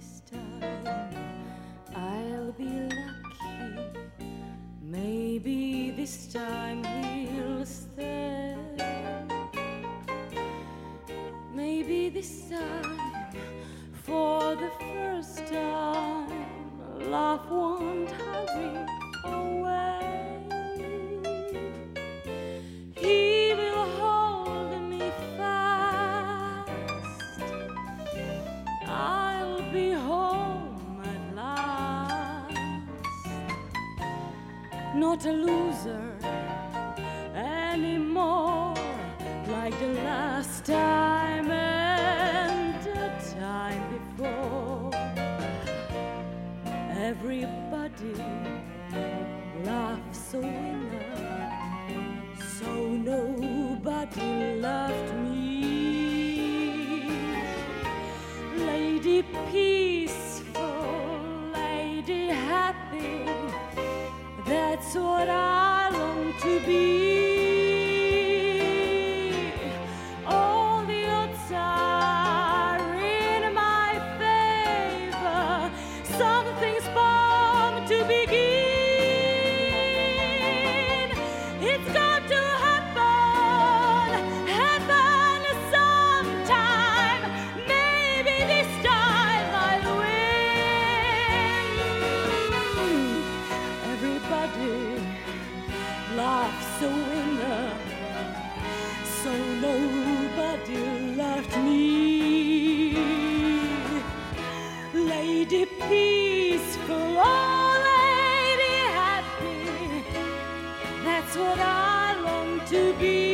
this time I'll be lucky. Maybe this time he'll stay. Maybe this time, for the first time, love won't hurry away. He will hold me fast. I'll be home at last. Not a loser anymore, like the last time and the time before. Everybody loves a winner, so nobody loved me. Lady peaceful, lady happy, that's what I long to be. All the odds are in my favor. Something's bound to begin. It's got to happen sometime. Maybe this time I'll win. Everybody loves a winner, so nobody loved me. Lady peaceful, oh lady happy, that's what I long to be.